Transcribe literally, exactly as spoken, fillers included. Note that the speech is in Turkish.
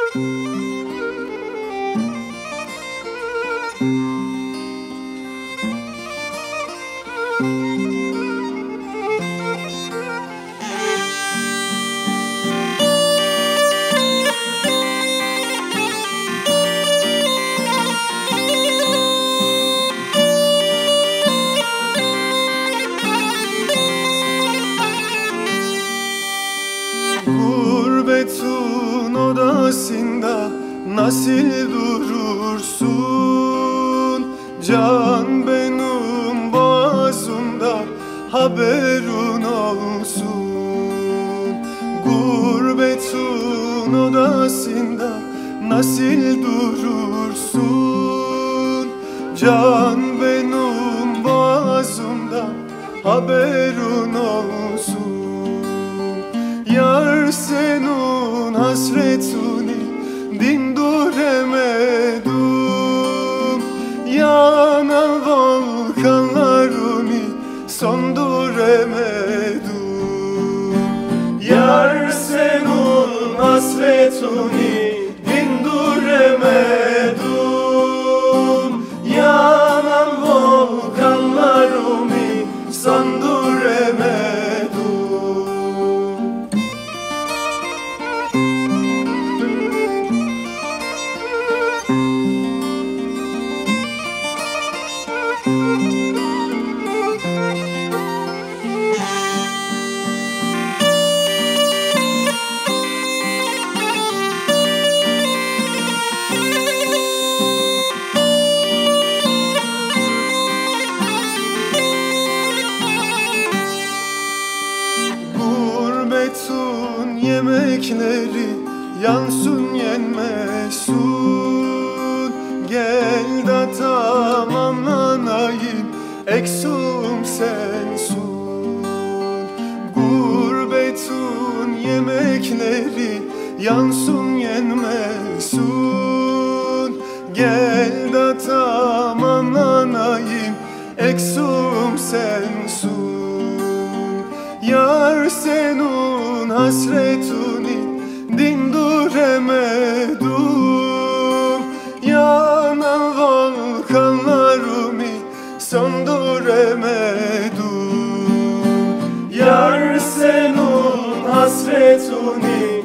Gurbetun odasında nasıl durursun? Can benim boğazımda haberin olsun. Gurbetun odasında nasıl durursun? Can benim boğazımda haberin olsun. Yar senin hasretini dindiremedim, yanan volkanlarını söndüremedim. Yar senin hasretini dindiremedim, yanan volkanlarını söndüremedim. Gurbetun yemekleri yansın yenmesin. Gel de tamamlanayım, eksiğim sensin. Gurbetun yemekleri yansın yenmesin. Gel de tamamlanayım, eksiğim sensin. Yar senin hasretini dindiremedim, yanan volkanlarımı söndüremedim. Yar senin hasretini